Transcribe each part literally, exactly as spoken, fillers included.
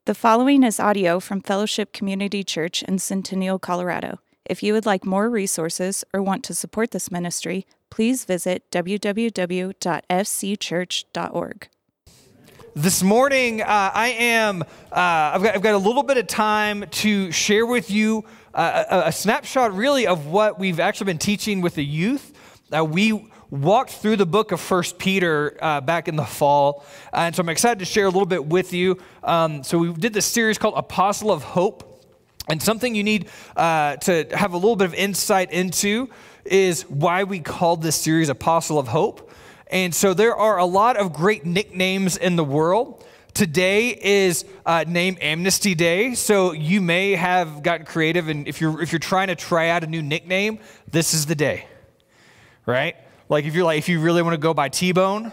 The following is audio from Fellowship Community Church in Centennial, Colorado. If you would like more resources or want to support this ministry, please visit w w w dot f c church dot org. This morning, uh, I am, uh, I've, got, I've got a little bit of time to share with you uh, a, a snapshot really of what we've actually been teaching with the youth. Uh, we walked through the book of First Peter uh, back in the fall, uh, and so I'm excited to share a little bit with you. Um, so we did this series called Apostle of Hope, and something you need uh, to have a little bit of insight into is why we called this series Apostle of Hope. And so there are a lot of great nicknames in the world. Today is uh, Name Amnesty Day, so you may have gotten creative, and if you're if you're trying to try out a new nickname, this is the day, right? Like if you're like if you really want to go by T-Bone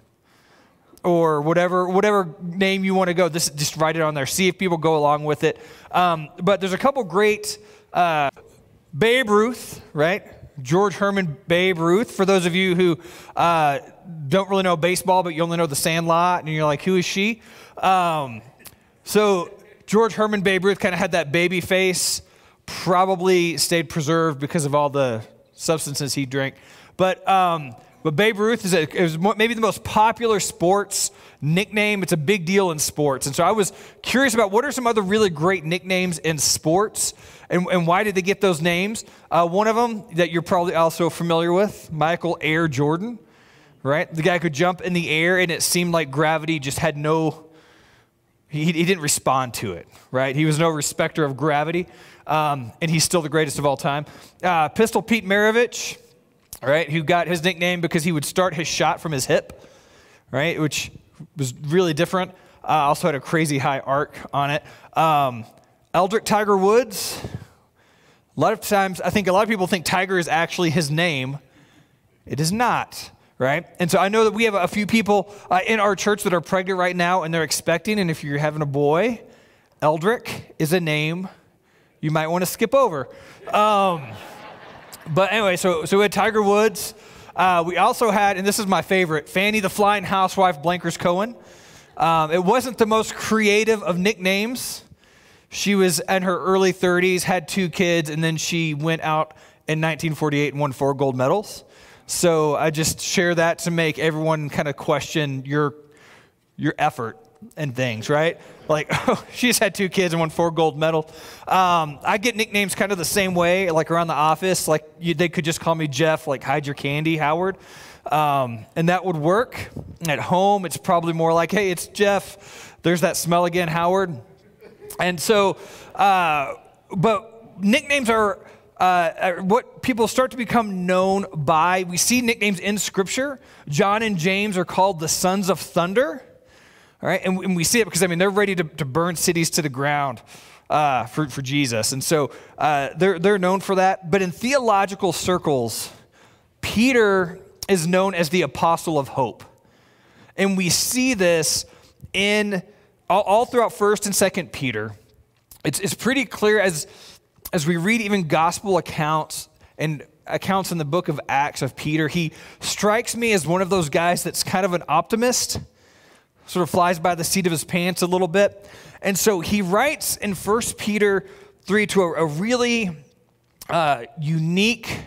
or whatever whatever name you want to go, this just write it on there. See if people go along with it. Um, but there's a couple great uh, Babe Ruth, right? George Herman Babe Ruth. For those of you who uh, don't really know baseball, but you only know the Sandlot, and you're like, who is she? Um, so George Herman Babe Ruth kind of had that baby face, probably stayed preserved because of all the substances he drank. But um, but Babe Ruth is, a, is maybe the most popular sports nickname. It's a big deal in sports. And so I was curious about what are some other really great nicknames in sports, and, and why did they get those names? Uh, one of them that you're probably also familiar with, Michael Air Jordan, right? The guy could jump in the air, and it seemed like gravity just had no, he, he didn't respond to it, right? He was no respecter of gravity, um, and he's still the greatest of all time. Uh, Pistol Pete Maravich, right, who got his nickname because he would start his shot from his hip, right, which was really different. Uh, also had a crazy high arc on it. Um, Eldrick Tiger Woods. A lot of times, I think a lot of people think Tiger is actually his name. It is not, right? And so I know that we have a few people uh, in our church that are pregnant right now, and they're expecting, and if you're having a boy, Eldrick is a name you might want to skip over. Um But anyway, so so we had Tiger Woods. Uh, we also had, and this is my favorite, Fanny the Flying Housewife Blankers Cohen. Um, it wasn't the most creative of nicknames. She was in her early thirties, had two kids, and then she went out in nineteen forty-eight and won four gold medals. So I just share that to make everyone kind of question your your effort and things, right? Like, oh, she just had two kids and won four gold medals. Um, I get nicknames kind of the same way, like around the office. Like, you, they could just call me Jeff, like, hide your candy, Howard. Um, and that would work. At home, it's probably more like, hey, it's Jeff. There's that smell again, Howard. And so, uh, but nicknames are uh, what people start to become known by. We see nicknames in Scripture. John and James are called the sons of thunder. All right, and, and we see it because, I mean, they're ready to, to burn cities to the ground uh, for, for Jesus. And so uh, they're, they're known for that. But in theological circles, Peter is known as the apostle of hope. And we see this in all, all throughout First and Second Peter. It's, it's pretty clear as, as we read even gospel accounts and accounts in the book of Acts of Peter. He strikes me as one of those guys that's kind of an optimist, sort of flies by the seat of his pants a little bit. And so he writes in First Peter three to a, a really uh, unique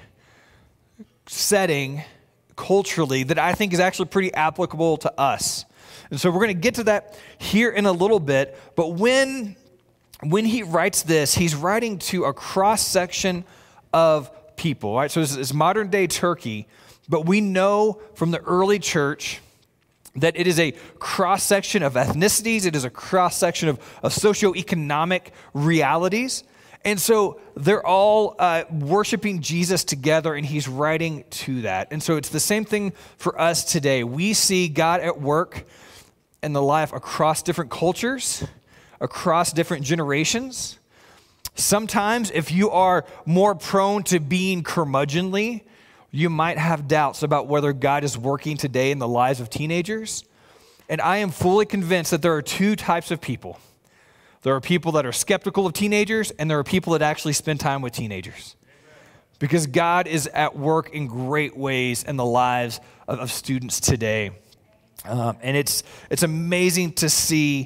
setting culturally that I think is actually pretty applicable to us. And so we're going to get to that here in a little bit. But when, when he writes this, he's writing to a cross-section of people, right? So this is modern-day Turkey, but we know from the early church that it is a cross-section of ethnicities, it is a cross-section of, of socioeconomic realities. And so they're all uh, worshiping Jesus together, and he's writing to that. And so it's the same thing for us today. We see God at work in the life across different cultures, across different generations. Sometimes if you are more prone to being curmudgeonly, you might have doubts about whether God is working today in the lives of teenagers. And I am fully convinced that there are two types of people. There are people that are skeptical of teenagers, and there are people that actually spend time with teenagers. Because God is at work in great ways in the lives of, of students today. Um, and it's it's amazing to see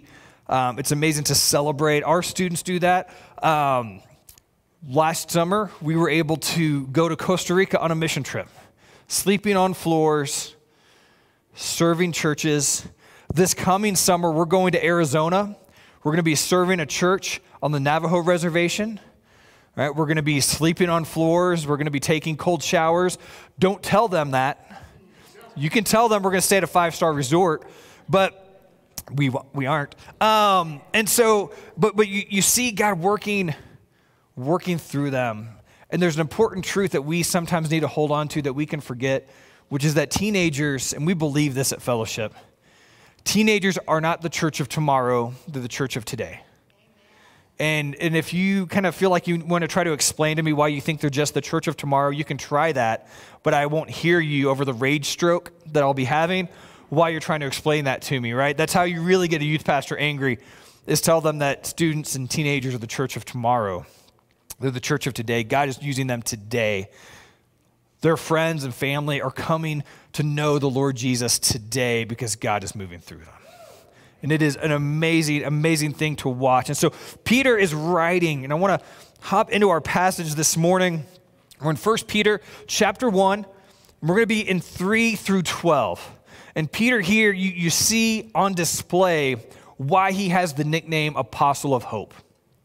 Um, it's amazing to celebrate. Our students do that. Um, last summer, we were able to go to Costa Rica on a mission trip, sleeping on floors, serving churches. This coming summer, we're going to Arizona. We're going to be serving a church on the Navajo reservation. Right? We're going to be sleeping on floors. We're going to be taking cold showers. Don't tell them that. You can tell them we're going to stay at a five-star resort, but we we aren't. Um, and so, but but you, you see God working, working through them. And there's an important truth that we sometimes need to hold on to that we can forget, which is that teenagers, and we believe this at Fellowship, teenagers are not the church of tomorrow, they're the church of today. And and if you kind of feel like you want to try to explain to me why you think they're just the church of tomorrow, you can try that, but I won't hear you over the rage stroke that I'll be having while you're trying to explain that to me, right? That's how you really get a youth pastor angry, is tell them that students and teenagers are the church of tomorrow. They're the church of today. God is using them today. Their friends and family are coming to know the Lord Jesus today because God is moving through them. And it is an amazing, amazing thing to watch. And so Peter is writing, and I want to hop into our passage this morning. We're in First Peter chapter one, and we're going to be in three through twelve. And Peter here, you, you see on display why he has the nickname Apostle of Hope.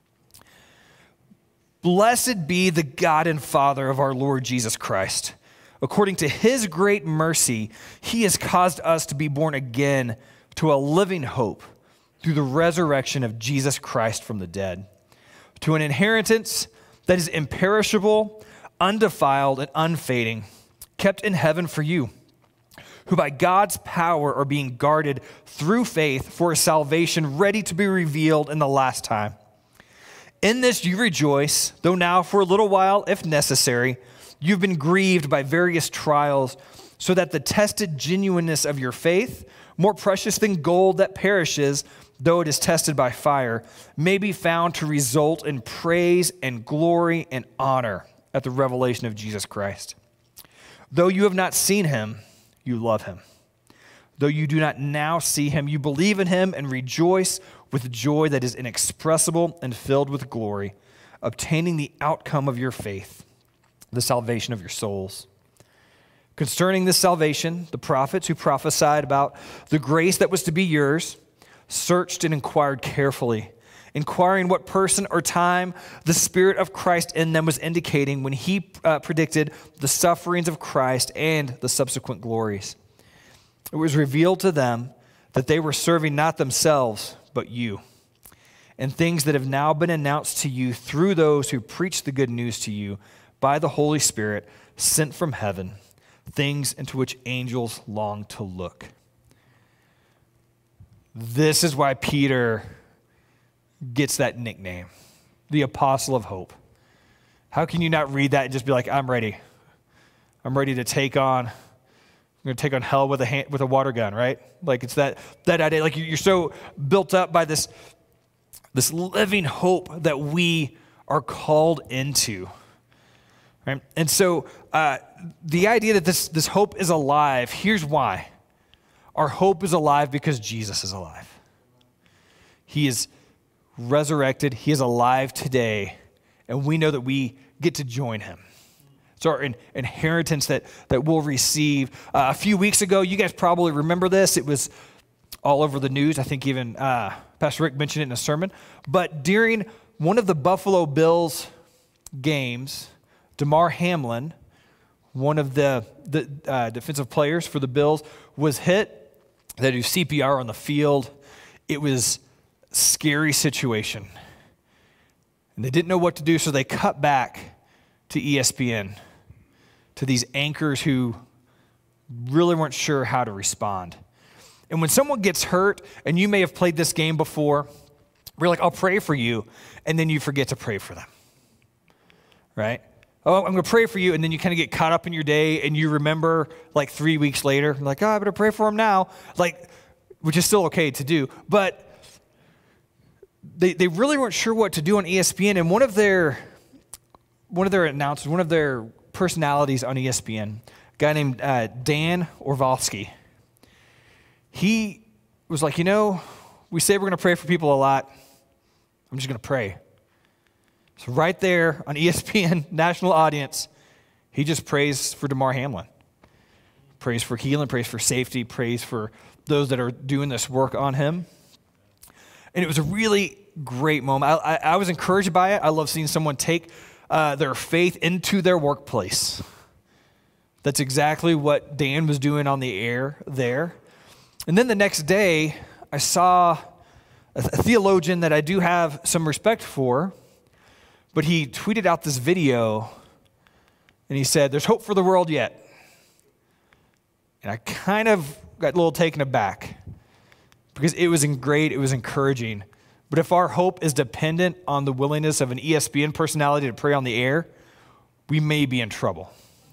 Blessed be the God and Father of our Lord Jesus Christ. According to his great mercy, he has caused us to be born again to a living hope through the resurrection of Jesus Christ from the dead, to an inheritance that is imperishable, undefiled, and unfading, kept in heaven for you, who by God's power are being guarded through faith for a salvation ready to be revealed in the last time. In this you rejoice, though now for a little while, if necessary, you've been grieved by various trials, so that the tested genuineness of your faith, more precious than gold that perishes, though it is tested by fire, may be found to result in praise and glory and honor at the revelation of Jesus Christ. Though you have not seen him, you love him. Though you do not now see him, you believe in him and rejoice with joy that is inexpressible and filled with glory, obtaining the outcome of your faith, the salvation of your souls. Concerning this salvation, the prophets who prophesied about the grace that was to be yours searched and inquired carefully, inquiring what person or time the Spirit of Christ in them was indicating when he uh, predicted the sufferings of Christ and the subsequent glories. It was revealed to them that they were serving not themselves, but you, and things that have now been announced to you through those who preach the good news to you by the Holy Spirit sent from heaven, things into which angels long to look. This is why Peter gets that nickname, the Apostle of Hope. How can you not read that and just be like, I'm ready. I'm ready to take on, I'm going to take on hell with a hand, with a water gun, right? Like it's that that idea. Like you're so built up by this, this living hope that we are called into. Right? And so uh, the idea that this, this hope is alive, here's why. Our hope is alive because Jesus is alive. He is resurrected. He is alive today. And we know that we get to join him. It's our in, inheritance that, that we'll receive. Uh, a few weeks ago, you guys probably remember this. It was all over the news. I think even uh, Pastor Rick mentioned it in a sermon. But during one of the Buffalo Bills games, Damar Hamlin, one of the, the uh, defensive players for the Bills, was hit. They do C P R on the field. It was a scary situation. And they didn't know what to do, so they cut back to E S P N, to these anchors who really weren't sure how to respond. And when someone gets hurt, and you may have played this game before, we're like, I'll pray for you, and then you forget to pray for them, right? Oh, I'm going to pray for you, and then you kind of get caught up in your day, and you remember like three weeks later, like, oh, I better pray for him now, like, which is still okay to do. But they they really weren't sure what to do on E S P N, and one of their one of their announcers, one of their personalities on E S P N, a guy named uh, Dan Orlovsky, he was like, you know, we say we're going to pray for people a lot. I'm just going to pray. So right there on E S P N national audience, he just prays for Damar Hamlin. Prays for healing, prays for safety, prays for those that are doing this work on him. And it was a really great moment. I, I, I was encouraged by it. I love seeing someone take uh, their faith into their workplace. That's exactly what Dan was doing on the air there. And then the next day, I saw a, a theologian that I do have some respect for, but he tweeted out this video, and he said, "There's hope for the world yet." And I kind of got a little taken aback because it was great, it was encouraging. But if our hope is dependent on the willingness of an E S P N personality to pray on the air, we may be in trouble.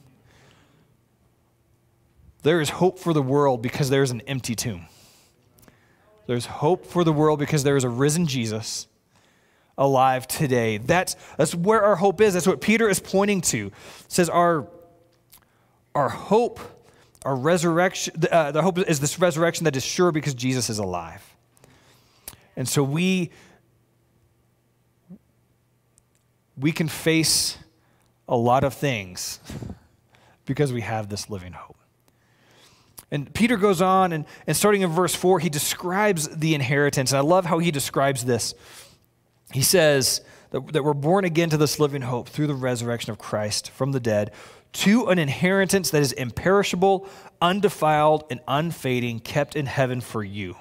There is hope for the world because there's an empty tomb. There's hope for the world because there is a risen Jesus alive today. That's, that's where our hope is. That's what Peter is pointing to. It says our, our hope, our resurrection, uh, the hope is this resurrection that is sure because Jesus is alive. And so we, we can face a lot of things because we have this living hope. And Peter goes on, and, and starting in verse four, he describes the inheritance. And I love how he describes this. He says that, that we're born again to this living hope through the resurrection of Christ from the dead, to an inheritance that is imperishable, undefiled, and unfading, kept in heaven for you.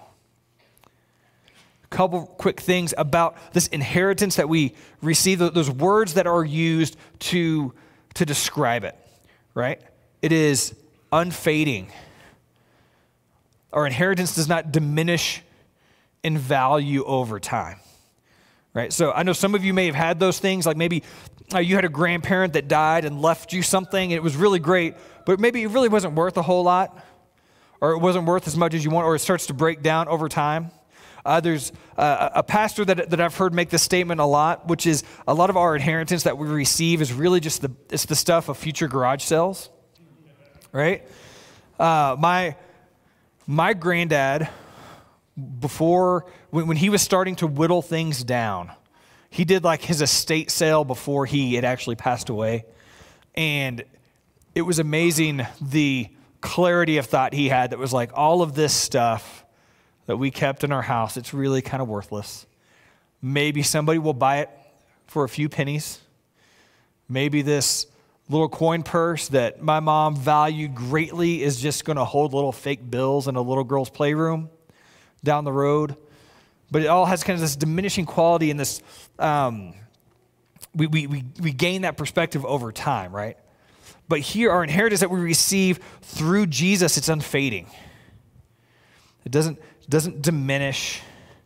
A couple quick things about this inheritance that we receive, those words that are used to, to describe it, right? It is unfading. Our inheritance does not diminish in value over time, right? So I know some of you may have had those things, like maybe uh, you had a grandparent that died and left you something, and it was really great, but maybe it really wasn't worth a whole lot, or it wasn't worth as much as you want, or it starts to break down over time. Uh, there's uh, a pastor that, that I've heard make this statement a lot, which is a lot of our inheritance that we receive is really just the, it's the stuff of future garage sales, right? Uh, my... My granddad, before, when, when he was starting to whittle things down, he did like his estate sale before he had actually passed away. And it was amazing the clarity of thought he had that was like, all of this stuff that we kept in our house, it's really kind of worthless. Maybe somebody will buy it for a few pennies. Maybe this little coin purse that my mom valued greatly is just going to hold little fake bills in a little girl's playroom down the road. But it all has kind of this diminishing quality and this, um, we, we, we, we gain that perspective over time, right? But here, our inheritance that we receive through Jesus, it's unfading. It doesn't, it doesn't diminish.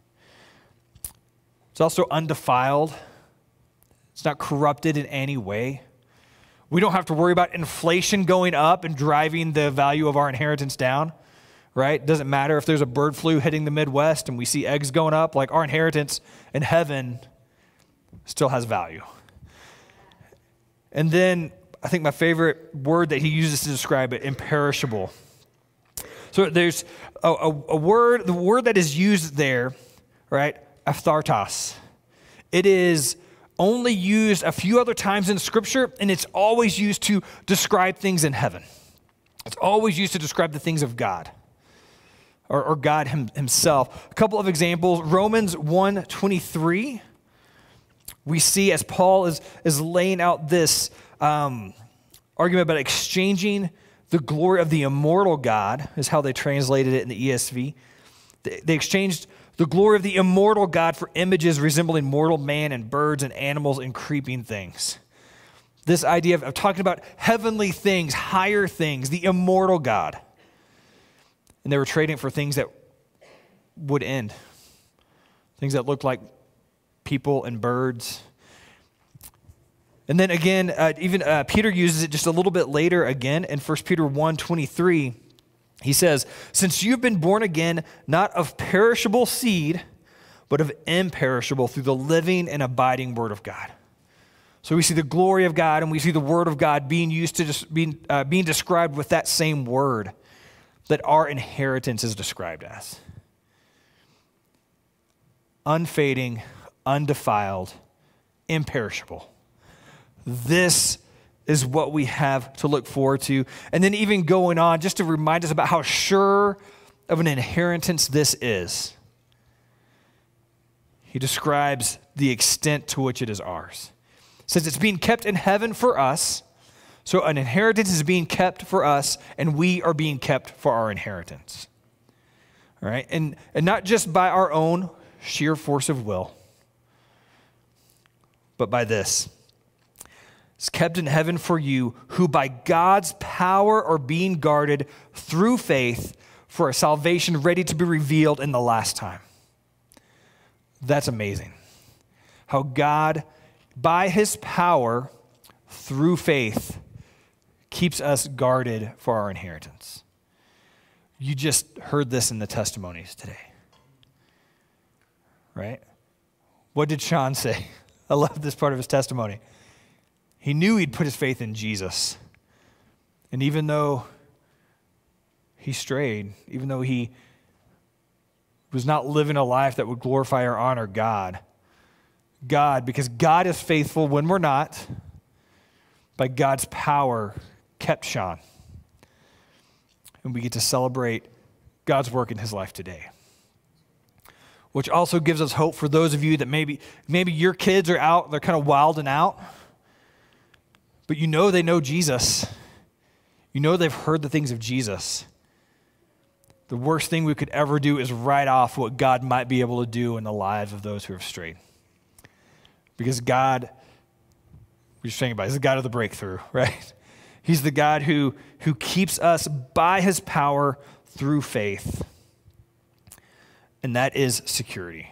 It's also undefiled. It's not corrupted in any way. We don't have to worry about inflation going up and driving the value of our inheritance down, right? It doesn't matter if there's a bird flu hitting the Midwest and we see eggs going up, like our inheritance in heaven still has value. And then I think my favorite word that he uses to describe it, imperishable. So there's a, a, a word, the word that is used there, right? Aphthartos. It is only used a few other times in Scripture, and it's always used to describe things in heaven. It's always used to describe the things of God, or, or God him, himself. A couple of examples. Romans one twenty-three, we see as Paul is, is laying out this um, argument about exchanging the glory of the immortal God, is how they translated it in the E S V. They, they exchanged the glory of the immortal God for images resembling mortal man and birds and animals and creeping things. This idea of, of talking about heavenly things, higher things, the immortal God. And they were trading it for things that would end. Things that looked like people and birds. And then again, uh, even uh, Peter uses it just a little bit later again in First Peter one twenty-three. He says, since you've been born again, not of perishable seed, but of imperishable through the living and abiding word of God. So we see the glory of God and we see the word of God being used to just being, uh, being described with that same word that our inheritance is described as. unfading, undefiled, imperishable. This is what we have to look forward to. And then even going on, just to remind us about how sure of an inheritance this is. He describes the extent to which it is ours. Says it's being kept in heaven for us. So an inheritance is being kept for us, and we are being kept for our inheritance. All right? And, and not just by our own sheer force of will, but by this. It's kept in heaven for you, who by God's power are being guarded through faith for a salvation ready to be revealed in the last time. That's amazing. How God, by his power, through faith, keeps us guarded for our inheritance. You just heard this in the testimonies today. Right? What did Sean say? I love this part of his testimony. He knew he'd put his faith in Jesus. And even though he strayed, even though he was not living a life that would glorify or honor God, God, because God is faithful when we're not, by God's power, kept Sean. And we get to celebrate God's work in his life today. Which also gives us hope for those of you that maybe, maybe your kids are out, they're kind of wilding out, but you know they know Jesus. You know they've heard the things of Jesus. The worst thing we could ever do is write off what God might be able to do in the lives of those who have strayed. Because God, we're just saying about it, he's the God of the breakthrough, right? He's the God who, who keeps us by his power through faith. And that is security.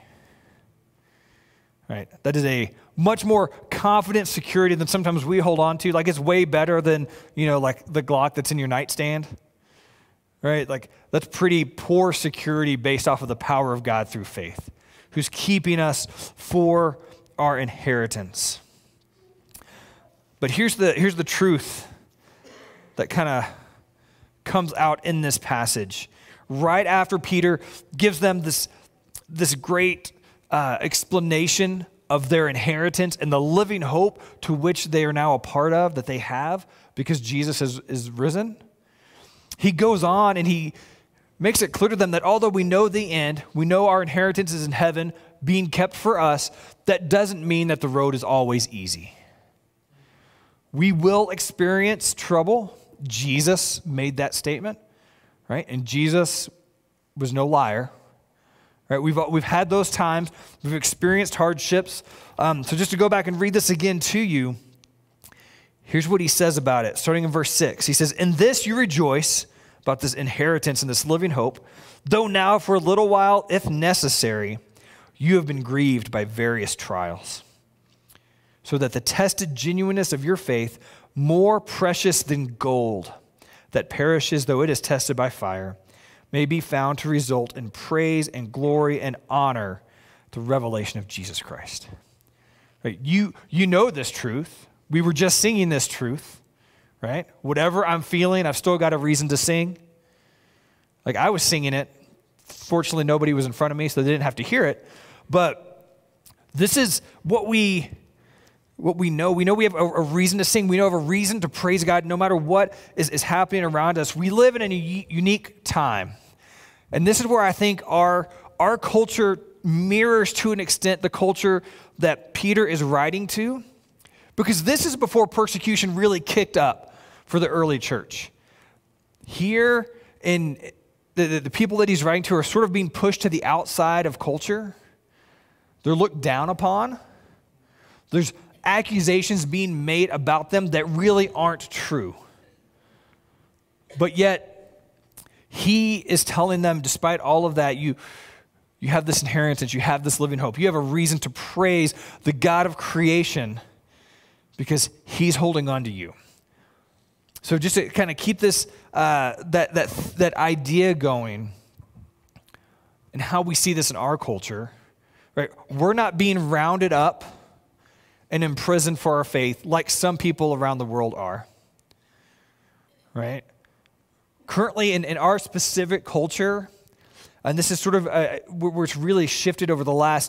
Right? That is a much more confident security than sometimes we hold on to. Like, it's way better than, you know, like the Glock that's in your nightstand. Right? Like, that's pretty poor security based off of the power of God through faith, who's keeping us for our inheritance. But here's the here's the truth that kind of comes out in this passage. Right after Peter gives them this, this great uh, explanation of their inheritance and the living hope to which they are now a part of, that they have because Jesus is, is risen, he goes on and he makes it clear to them that although we know the end, we know our inheritance is in heaven being kept for us, that doesn't mean that the road is always easy. We will experience trouble. Jesus made that statement. Right? And Jesus was no liar. Right? We've, we've had those times. We've experienced hardships. Um, so just to go back and read this again to you, here's what he says about it, starting in verse six. He says, "In this you rejoice," about this inheritance and this living hope, "though now for a little while, if necessary, you have been grieved by various trials, so that the tested genuineness of your faith, more precious than gold, that perishes though it is tested by fire, may be found to result in praise and glory and honor at the revelation of Jesus Christ." Right? You, you know this truth. We were just singing this truth, right? Whatever I'm feeling, I've still got a reason to sing. Like, I was singing it. Fortunately, nobody was in front of me, so they didn't have to hear it. But this is what we... What we know, we know we have a, a reason to sing. We know we have a reason to praise God no matter what is, is happening around us. We live in a u- unique time. And this is where I think our, our culture mirrors to an extent the culture that Peter is writing to. Because this is before persecution really kicked up for the early church. Here, in the, the, the people that he's writing to are sort of being pushed to the outside of culture. They're looked down upon. There's accusations being made about them that really aren't true. But yet, he is telling them, despite all of that, you, you have this inheritance, you have this living hope. You have a reason to praise the God of creation because he's holding on to you. So just to kind of keep this, uh, that, that, that idea going and how we see this in our culture, right? We're not being rounded up and imprisoned for our faith like some people around the world are, right? Currently in, in our specific culture, and this is sort of uh, where it's really shifted over the last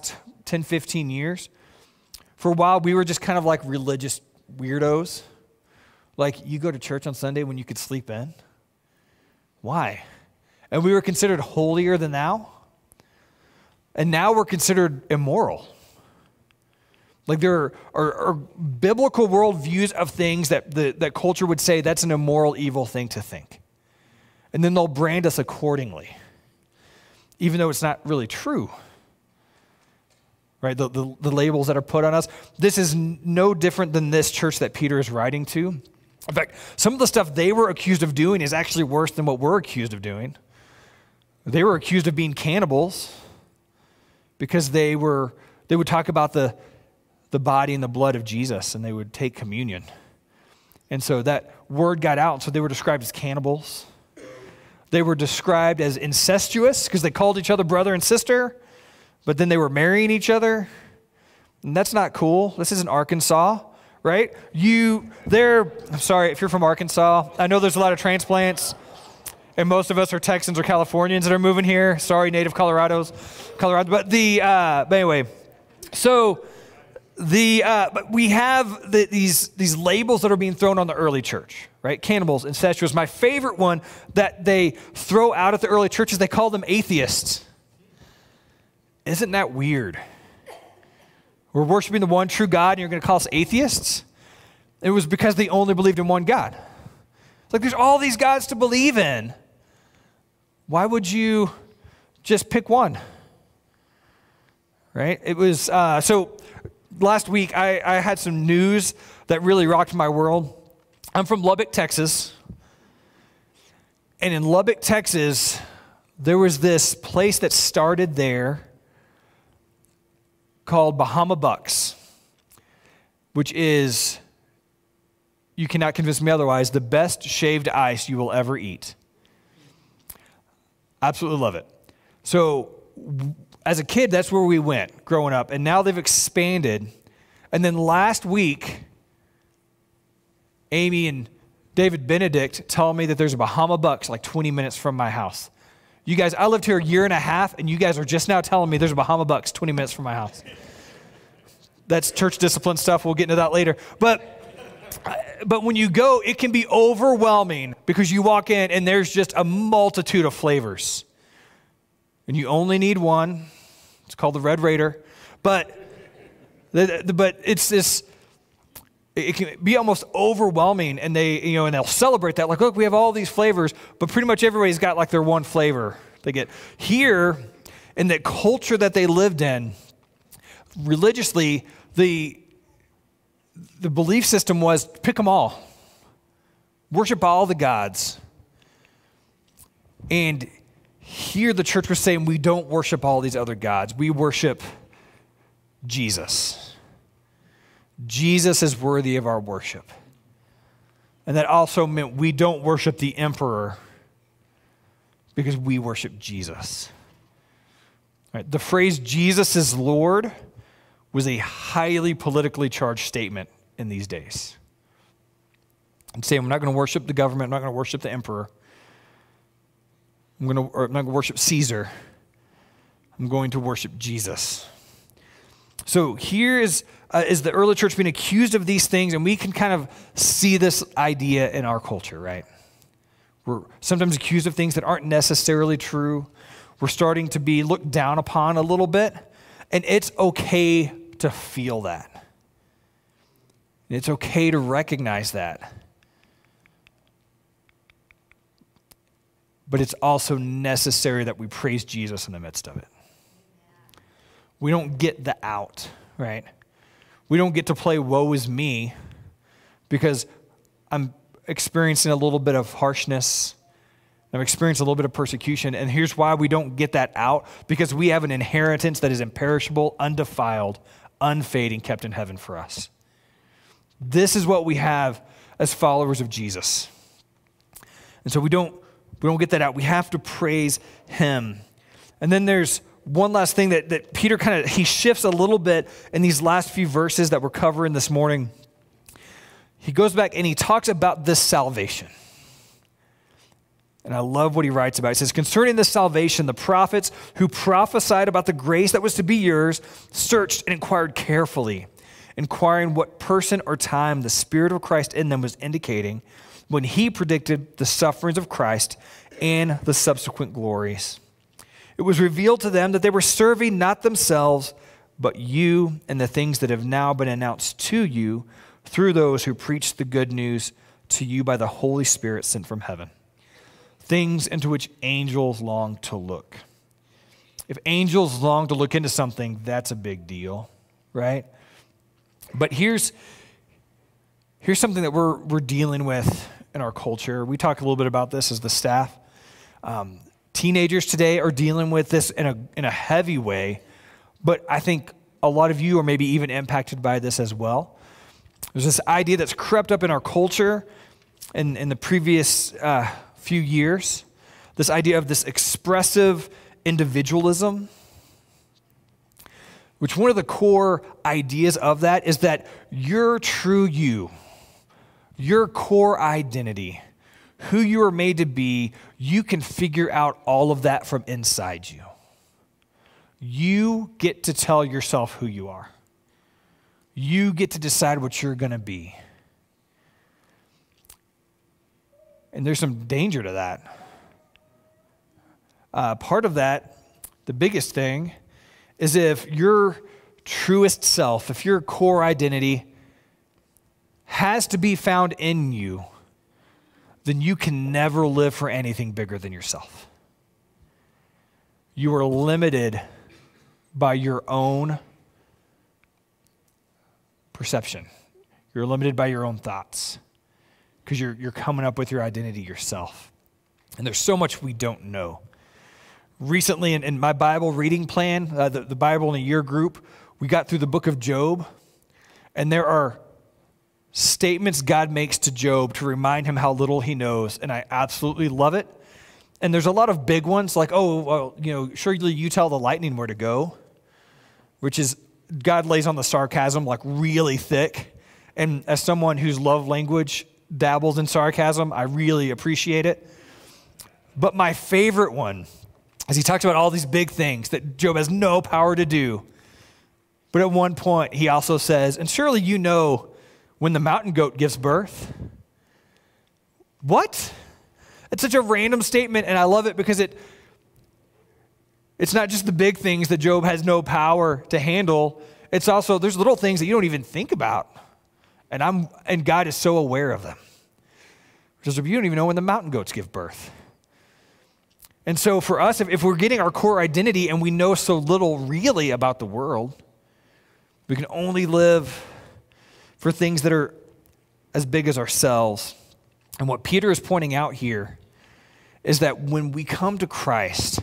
ten, fifteen years. For a while, we were just kind of like religious weirdos. Like, you go to church on Sunday when you could sleep in? Why? And we were considered holier than thou. And now we're considered immoral. Like, there are, are, are biblical worldviews of things that the, that culture would say that's an immoral, evil thing to think. And then they'll brand us accordingly, even though it's not really true. Right? The, the, the labels that are put on us. This is no different than this church that Peter is writing to. In fact, some of the stuff they were accused of doing is actually worse than what we're accused of doing. They were accused of being cannibals because they were they would talk about the, the body and the blood of Jesus, and they would take communion. And so that word got out, and so they were described as cannibals. They were described as incestuous because they called each other brother and sister, but then they were marrying each other. And that's not cool. This isn't Arkansas. Right? You, they're, I'm sorry, if you're from Arkansas, I know there's a lot of transplants, and most of us are Texans or Californians that are moving here. Sorry, native Colorados, Colorado. But the, uh, but anyway, so the, uh, but we have the, these, these labels that are being thrown on the early church, right? Cannibals, incestuous. My favorite one that they throw out at the early churches, they call them atheists. Isn't that weird? We're worshiping the one true God, and you're going to call us atheists? It was because they only believed in one God. It's like there's all these gods to believe in. Why would you just pick one? Right? It was, uh, so last week I, I had some news that really rocked my world. I'm from Lubbock, Texas. And in Lubbock, Texas, there was this place that started there called Bahama Bucks, which is, you cannot convince me otherwise, the best shaved ice you will ever eat. Absolutely love it. So as a kid, that's where we went growing up, and now they've expanded. And then last week, Amy and David Benedict told me that there's a Bahama Bucks like twenty minutes from my house. You guys, I lived here a year and a half, and you guys are just now telling me there's a Bahama Bucks twenty minutes from my house. That's church discipline stuff. We'll get into that later. But but when you go, it can be overwhelming because you walk in, and there's just a multitude of flavors. And you only need one. It's called the Red Raider. But, but it's this... It can be almost overwhelming, and they, you know, and they'll celebrate that. Like, look, we have all these flavors, but pretty much everybody's got like their one flavor they get. Here, in the culture that they lived in, religiously, the the belief system was pick them all, worship all the gods. And here, the church was saying we don't worship all these other gods. We worship Jesus. Jesus is worthy of our worship. And that also meant we don't worship the emperor because we worship Jesus. Right? The phrase Jesus is Lord was a highly politically charged statement in these days. I'm saying I'm not going to worship the government. I'm not going to worship the emperor. I'm, going to, or I'm not going to worship Caesar. I'm going to worship Jesus. So here is, uh, is the early church being accused of these things, and we can kind of see this idea in our culture, right? We're sometimes accused of things that aren't necessarily true. We're starting to be looked down upon a little bit, and it's okay to feel that. It's okay to recognize that. But it's also necessary that we praise Jesus in the midst of it. We don't get the out, right? We don't get to play woe is me because I'm experiencing a little bit of harshness. I'm experiencing a little bit of persecution. And here's why we don't get that out. Because we have an inheritance that is imperishable, undefiled, unfading, kept in heaven for us. This is what we have as followers of Jesus. And so we don't, we don't get that out. We have to praise him. And then there's one last thing that, that Peter kind of, he shifts a little bit in these last few verses that we're covering this morning. He goes back and he talks about this salvation. And I love what he writes about. He says, concerning this salvation, the prophets who prophesied about the grace that was to be yours searched and inquired carefully, inquiring what person or time the Spirit of Christ in them was indicating when he predicted the sufferings of Christ and the subsequent glories. It was revealed to them that they were serving not themselves, but you and the things that have now been announced to you through those who preach the good news to you by the Holy Spirit sent from heaven. Things into which angels long to look. If angels long to look into something, that's a big deal, right? But here's, here's something that we're, we're dealing with in our culture. We talk a little bit about this as the staff. Um, teenagers today are dealing with this in a, in a heavy way, but I think a lot of you are maybe even impacted by this as well. There's this idea that's crept up in our culture in, in the previous uh, few years, this idea of this expressive individualism, which one of the core ideas of that is that your true you, your core identity, who you are made to be, you can figure out all of that from inside you. You get to tell yourself who you are. You get to decide what you're going to be. And there's some danger to that. Uh, part of that, the biggest thing, is if your truest self, if your core identity has to be found in you, then you can never live for anything bigger than yourself. You are limited by your own perception. You're limited by your own thoughts because you're, you're coming up with your identity yourself. And there's so much we don't know. Recently, in, in my Bible reading plan, uh, the, the Bible in a year group, we got through the book of Job, and there are statements God makes to Job to remind him how little he knows, and I absolutely love it. And there's a lot of big ones, like, oh, well, you know, surely you tell the lightning where to go, which is God lays on the sarcasm like really thick. And as someone whose love language dabbles in sarcasm, I really appreciate it. But my favorite one is he talks about all these big things that Job has no power to do. But at one point, he also says, and surely you know when the mountain goat gives birth. What? It's such a random statement, and I love it because it it's not just the big things that Job has no power to handle. It's also, there's little things that you don't even think about. And I'm and God is so aware of them. Because you don't even know when the mountain goats give birth. And so for us, if, if we're getting our core identity and we know so little really about the world, we can only live for things that are as big as ourselves. And what Peter is pointing out here is that when we come to Christ,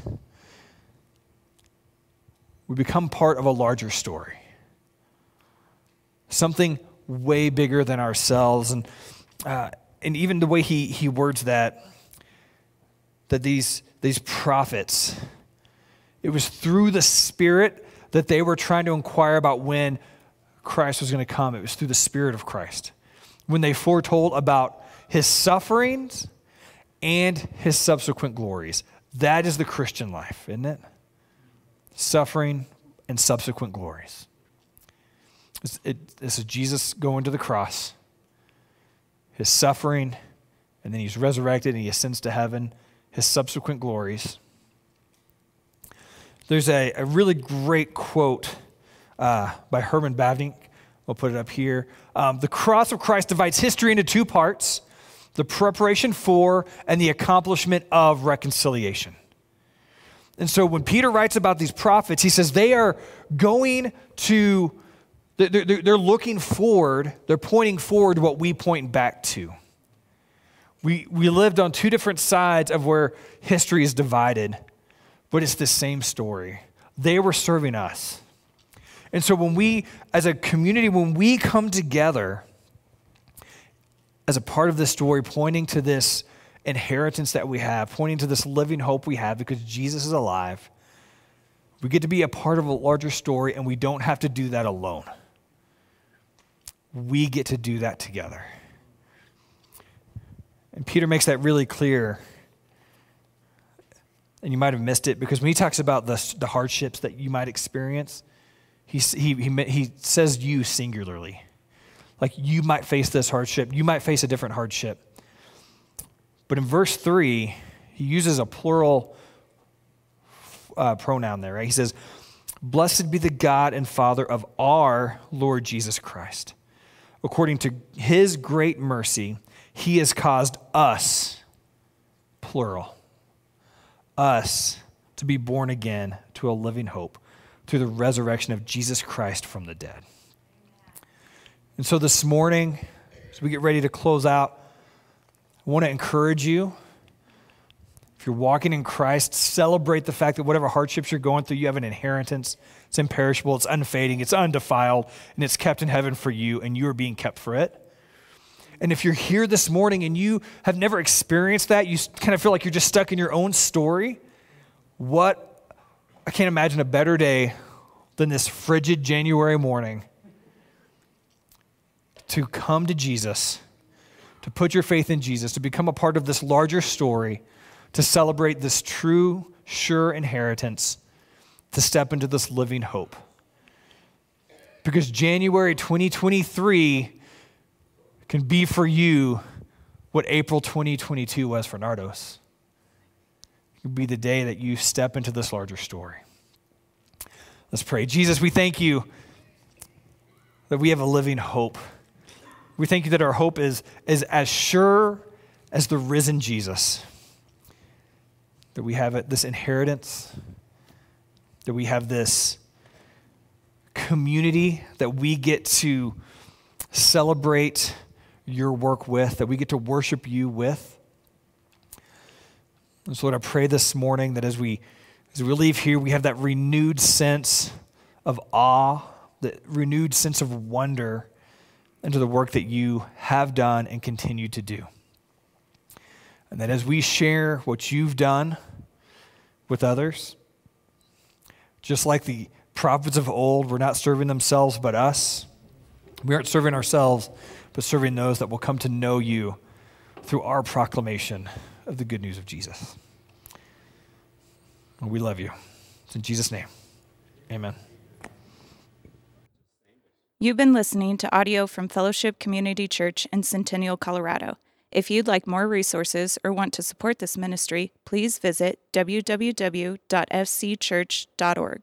we become part of a larger story. Something way bigger than ourselves. And uh, and even the way he he words that, that these, these prophets, it was through the Spirit that they were trying to inquire about when Christ was going to come. It was through the Spirit of Christ. When they foretold about his sufferings and his subsequent glories. That is the Christian life, isn't it? Suffering and subsequent glories. It's, it, this is Jesus going to the cross, his suffering, and then he's resurrected and he ascends to heaven, his subsequent glories. There's a, a really great quote uh, by Herman Bavinck. We'll put it up here. Um, the cross of Christ divides history into two parts, the preparation for and the accomplishment of reconciliation. And so when Peter writes about these prophets, he says they are going to, they're, they're, they're looking forward, they're pointing forward to what we point back to. We, we lived on two different sides of where history is divided, but it's the same story. They were serving us. And so when we, as a community, when we come together as a part of this story, pointing to this inheritance that we have, pointing to this living hope we have because Jesus is alive, we get to be a part of a larger story, and we don't have to do that alone. We get to do that together. And Peter makes that really clear and you might have missed it because when he talks about the, the hardships that you might experience, he, he, he, he says you singularly. Like you might face this hardship. You might face a different hardship. But in verse three, he uses a plural uh, pronoun there, right? He says, "Blessed be the God and Father of our Lord Jesus Christ. According to his great mercy, he has caused us," plural, "us to be born again to a living hope through the resurrection of Jesus Christ from the dead." And so this morning, as we get ready to close out, I want to encourage you, if you're walking in Christ, celebrate the fact that whatever hardships you're going through, you have an inheritance. It's imperishable, it's unfading, it's undefiled, and it's kept in heaven for you, and you are being kept for it. And if you're here this morning and you have never experienced that, you kind of feel like you're just stuck in your own story, what, I can't imagine a better day than this frigid January morning to come to Jesus, to put your faith in Jesus, to become a part of this larger story, to celebrate this true, sure inheritance, to step into this living hope. Because January twenty twenty-three can be for you what April twenty twenty-two was for Nardos. It can be the day that you step into this larger story. Let's pray. Jesus, we thank you that we have a living hope. We thank you that our hope is, is as sure as the risen Jesus. That we have it, this inheritance, that we have this community that we get to celebrate your work with, that we get to worship you with. And so Lord, I pray this morning that as we as we leave here, we have that renewed sense of awe, that renewed sense of wonder into the work that you have done and continue to do. And that as we share what you've done with others, just like the prophets of old were not serving themselves but us, we aren't serving ourselves, but serving those that will come to know you through our proclamation of the good news of Jesus. And we love you. It's in Jesus' name, amen. You've been listening to audio from Fellowship Community Church in Centennial, Colorado. If you'd like more resources or want to support this ministry, please visit w w w dot f c church dot org.